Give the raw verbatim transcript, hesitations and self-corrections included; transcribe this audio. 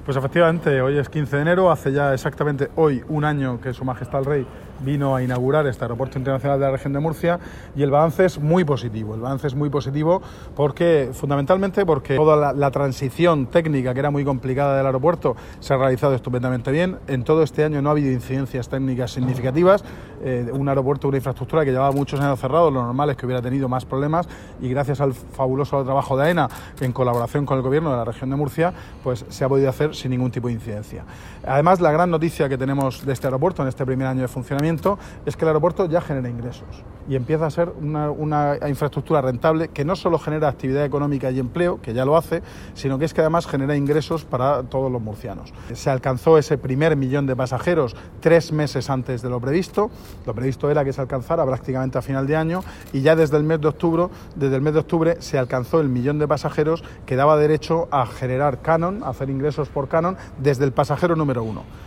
Pues efectivamente, hoy es quince de enero, hace ya exactamente hoy un año que Su Majestad el Rey vino a inaugurar este aeropuerto internacional de la región de Murcia y el balance es muy positivo. El balance es muy positivo porque, fundamentalmente, porque toda la, la transición técnica, que era muy complicada del aeropuerto, se ha realizado estupendamente bien. En todo este año no ha habido incidencias técnicas significativas. Eh, un aeropuerto, una infraestructura que llevaba muchos años cerrado, lo normal es que hubiera tenido más problemas, y gracias al fabuloso trabajo de AENA, en colaboración con el gobierno de la región de Murcia, pues se ha podido hacer sin ningún tipo de incidencia. Además, la gran noticia que tenemos de este aeropuerto en este primer año de funcionamiento es que el aeropuerto ya genera ingresos y empieza a ser una, una infraestructura rentable que no solo genera actividad económica y empleo, que ya lo hace, sino que es que además genera ingresos para todos los murcianos. Se alcanzó ese primer millón de pasajeros tres meses antes de lo previsto. Lo previsto era que se alcanzara prácticamente a final de año, y ya desde el mes de octubre, desde el mes de octubre se alcanzó el millón de pasajeros, que daba derecho a generar canon, a hacer ingresos por canon desde el pasajero número uno.